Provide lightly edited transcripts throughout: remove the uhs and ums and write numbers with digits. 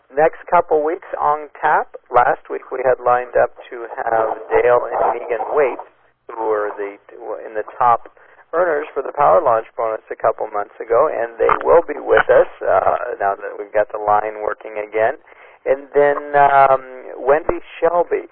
Next couple weeks on tap. Last week we had lined up to have Dale and Megan Waite, who were in the top earners for the Power Launch bonus a couple months ago, and they will be with us now that we've got the line working again. And then Wendy Shelley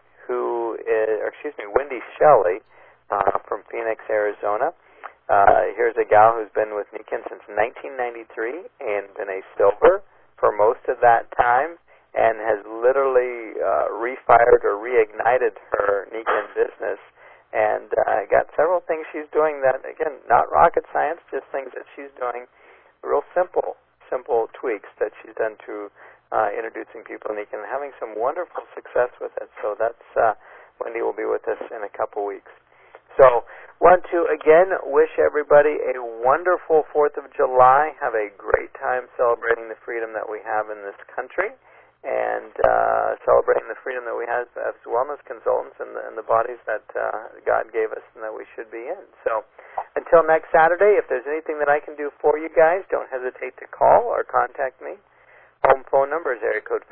from Phoenix, Arizona. Here's a gal who's been with Nikken since 1993 and been a silver for most of that time, and has literally refired or reignited her Nikken business, and got several things she's doing that, again, not rocket science, just things that she's doing, real simple tweaks that she's done to introducing people to Nikken and having some wonderful success with it. So that's Wendy will be with us in a couple weeks. So want to, again, wish everybody a wonderful 4th of July. Have a great time celebrating the freedom that we have in this country, and celebrating the freedom that we have as wellness consultants and the bodies that God gave us and that we should be in. So until next Saturday, if there's anything that I can do for you guys, don't hesitate to call or contact me. Home phone number is area code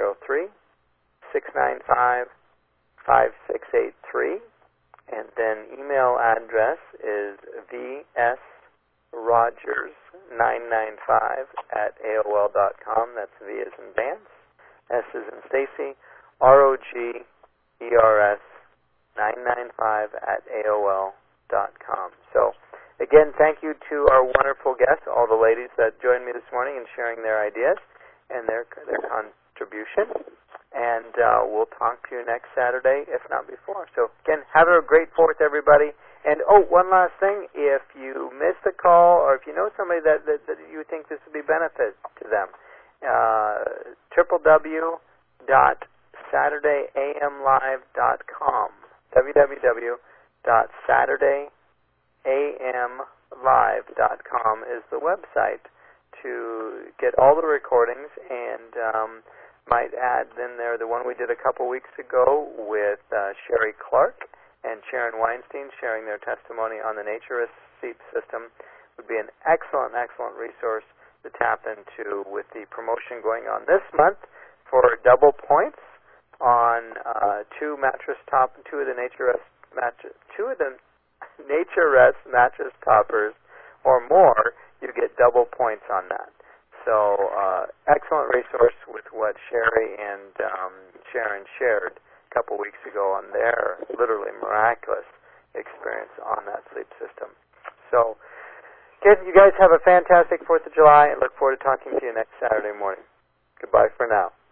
503-695-5683. And then email address is vsrogers995@aol.com. That's V as in Vance, S as in Stacy, ROGERS995@aol.com. So, again, thank you to our wonderful guests, all the ladies that joined me this morning in sharing their ideas and their contribution. And we'll talk to you next Saturday, if not before. So, again, have a great 4th, everybody. And, one last thing. If you missed the call, or if you know somebody that you think this would be benefit to them, www.saturdayamlive.com, www.saturdayamlive.com is the website to get all the recordings, and might add in there the one we did a couple weeks ago with Sherry Clark and Sharon Weinstein sharing their testimony on the Naturist Sleep System. Would be an excellent resource to tap into with the promotion going on this month for double points on two of the Naturist mattress toppers or more. You get double points on that. So, excellent resource with what Sherry and Sharon shared a couple weeks ago on their literally miraculous experience on that sleep system. So, again, you guys have a fantastic 4th of July, and look forward to talking to you next Saturday morning. Goodbye for now.